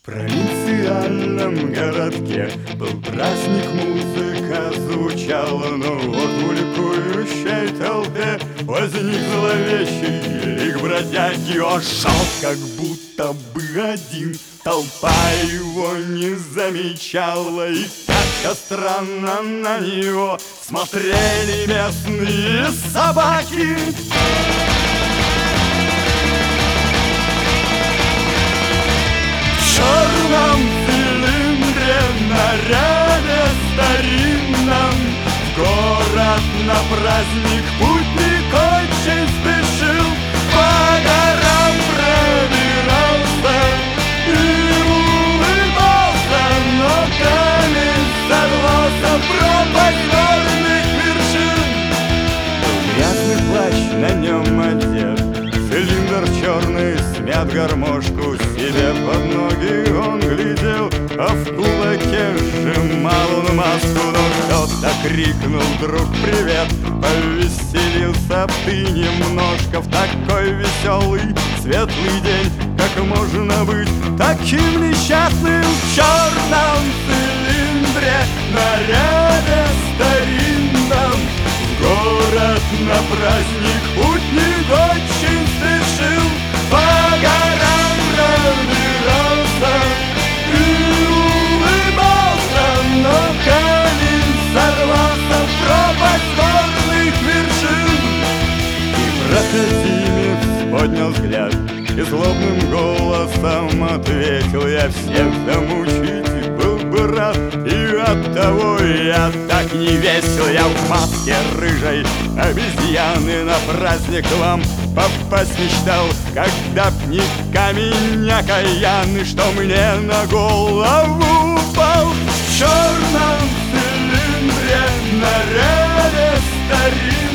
В провинциальном городке был праздник, музыка звучала, но вот в ликующей толпе возник зловещий лик бродяги. Он шел как будто бы один, толпа его не замечала, и как-то странно на него смотрели местные собаки. В черном цилиндре, наряде старинном, в город на праздник путник очень спешил. По горам пробирался и улыбался, но камень сорвался в пропасть горных вершин. Грязный плащ на нем одет, цилиндр черный смят, гармошку себе под ноги он глядел, а в кулаке сжимал он маску. Но кто-то крикнул: друг, привет! Повеселился б ты немножко в такой веселый, светлый день. Как можно быть таким несчастным? В черном цилиндре, наряде старинном, в город на праздник путник очень спешил. По горам пробирался и улыбался, но камень сорвался в пропасть горных вершин. И проходимец поднял взгляд и злобным голосом ответил: я всех замучить был бы рад, и оттого я так не весел. Я в маске рыжей обезьяны на праздник к вам попасть мечтал, когда б не камень окаянный, что мне на голову упал. В черном цилиндре, наряде старинном,